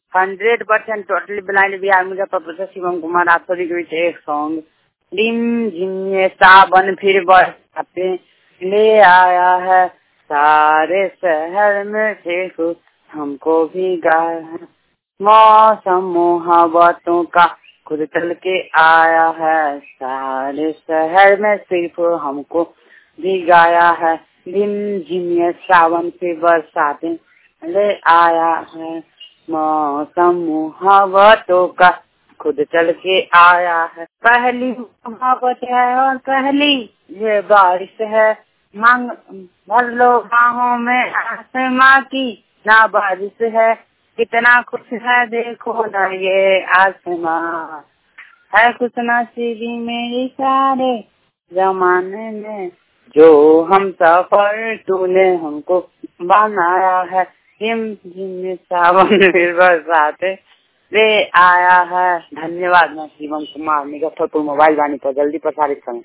100% totally blind Bihar Muzaffarpur से शिवम कुमार आप सभी के बीच एक सॉन्ग। रिम झिम ये सावन फिर बरसाते ले आया है, सारे शहर में सिर्फ हमको भी गाया है। मौसम मोहब्बतों का खुद चल के आया है, सारे शहर में सिर्फ हमको भी गाया है। रिम झिम ये सावन फिर बरसाते ले आया है, मौसम मोहब्बतों का खुद चल के आया है। पहली मोहब्बत है और पहली ये बारिश है, मांग भर लो बाहों में आसमां की, ना बारिश है कितना खुश है देखो ना ये आसमां, है खुश नसीबी मेरी सारे जमाने में, जो हम सफर तूने हमको बनाया है। हिम जिम सावन फिर बरसाते ले आया है। धन्यवाद। मैं शिवम कुमार मुजफ्फरपुर मोबाइल वाणी पर जल्दी प्रसारित करें।